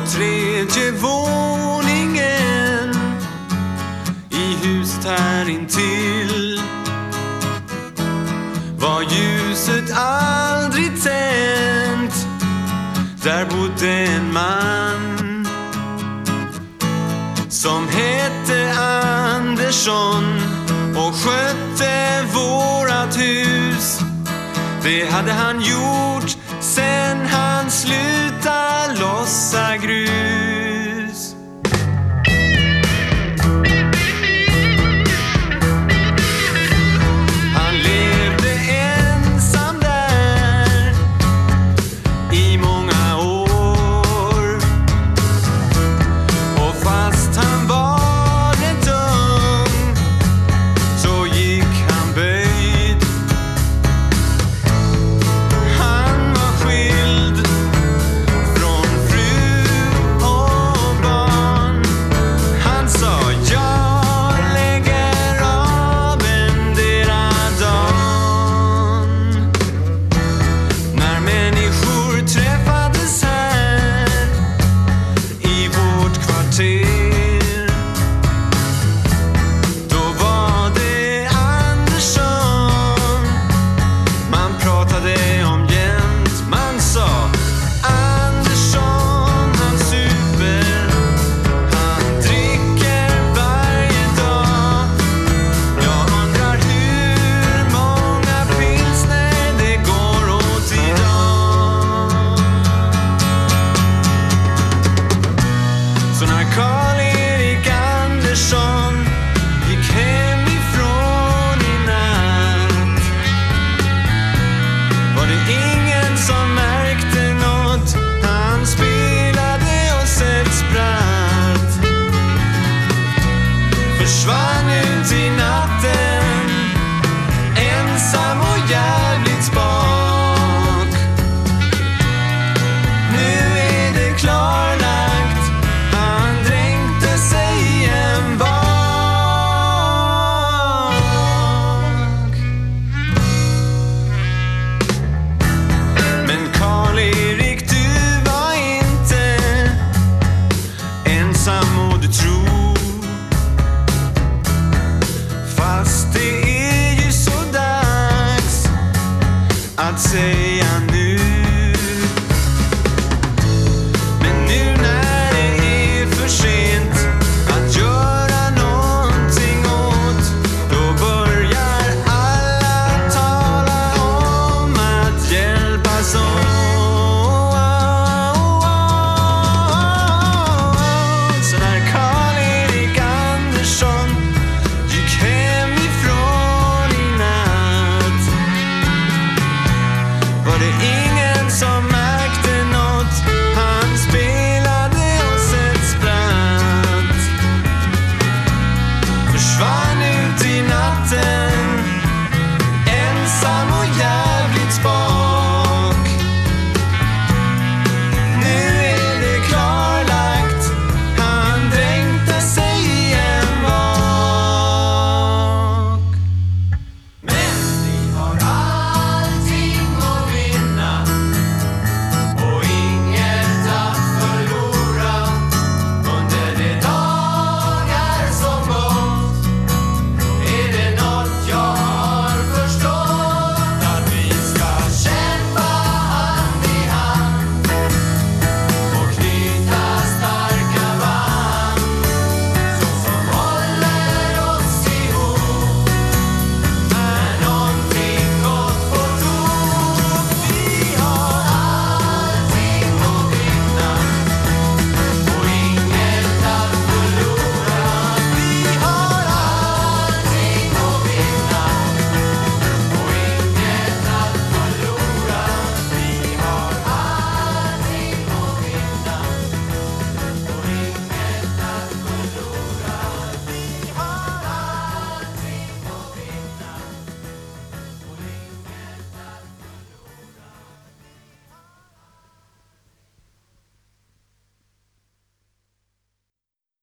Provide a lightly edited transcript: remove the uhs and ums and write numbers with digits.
3:e våningen i huset här intill var ljuset aldrig tänt. Där bodde en man som hette Andersson och skötte vårat hus. Det hade han gjort sen han slutade lossa grus. Han levde ensam där i många år, och fast han var rätt ung så gick han böjd. Han var skild från fru och barn. Han sa jag lägger av endera dagen. När människor träffades här i vårt kvarter, då var det Andersson man pratade om jämt. Man sa Andersson, han super, han dricker varje dag. Jag undrar hur många pilsner det går åt idag. Så när Karl-Erik Andersson gick hemifrån i natt var det ingen som märkte något. Han spelade och ett spratt, försvann ut i natten, ensam och jävligt spak. Nu är det klarlagt, han dränkte sig i en bak. Men Karl-Erik, du var inte ensam må du tro. Fast det är ju så dags att säga nu.